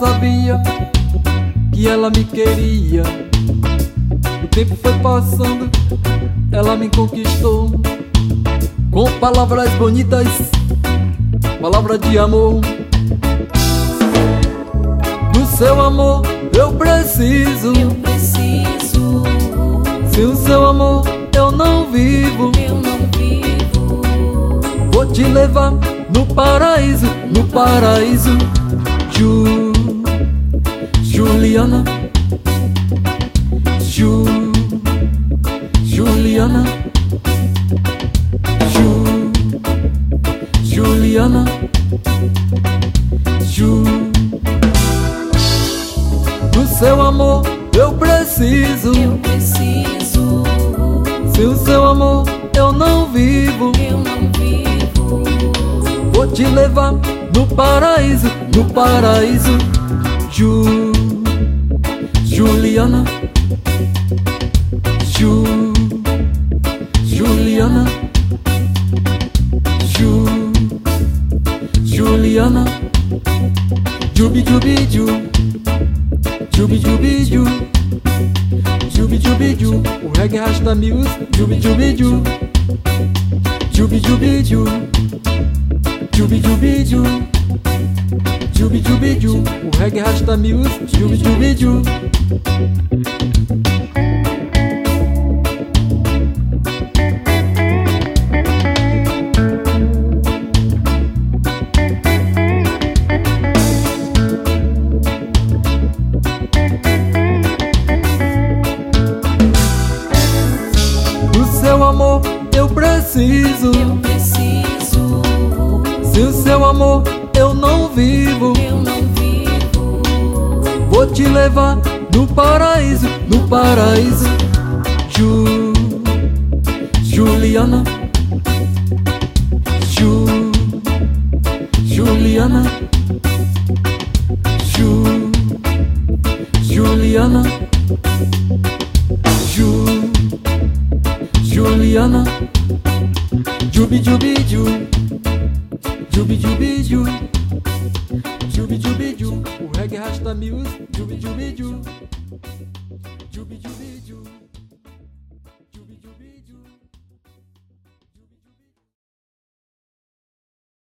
sabia que ela me queria. O tempo foi passando, ela me conquistou com palavras bonitas, palavra de amor. Do seu amor eu preciso. Sem o seu amor eu não vivo. Vou te levar no paraíso, no paraíso. Juliana, Juliana, Juliana, do seu amor eu preciso. Sem o seu amor eu não vivo. Vou te levar no paraíso, no paraíso. Juliana, Juliana, Juliana, jubi jubi ju, jubi jubi ju, jubi jubi ju. O reggae rasta music, jubi jubi ju, jubi jubi ju, jubi jubi ju, jubi jubi ju. O reggae rasta music, jubi jubi ju. Do seu amor eu preciso. Sem o seu amor eu não vivo. Vou te levar no paraíso, no paraíso. Juliana, Juliana, Juliana, Juliana, jubi jubi ju, jubi jubi ju, jubi jubi ju. O reggae rasta music, jubi jubi ju, jubi jubi.